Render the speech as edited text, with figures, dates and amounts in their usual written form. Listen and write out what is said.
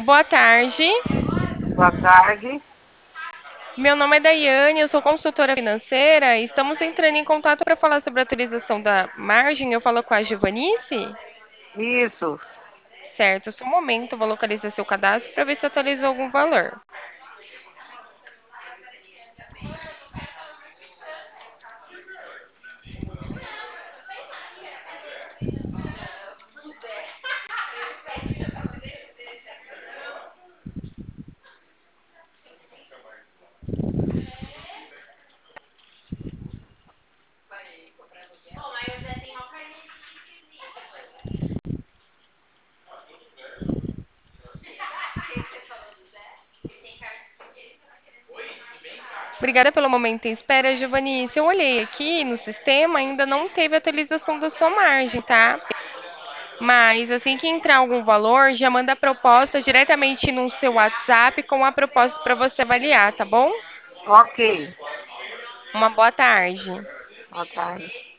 Boa tarde. Boa tarde. Meu nome é Daiane, eu sou consultora financeira e estamos entrando em contato para falar sobre a atualização da margem. Eu falo com a Giovanice? Isso. Certo, só um momento, eu vou localizar seu cadastro para ver se atualizou algum valor. Obrigada pelo momento em espera, Giovanice. Eu olhei aqui no sistema, ainda não teve atualização da sua margem, tá? Mas assim que entrar algum valor, já manda a proposta diretamente no seu WhatsApp com a proposta para você avaliar, tá bom? Ok. Uma boa tarde. Boa tarde.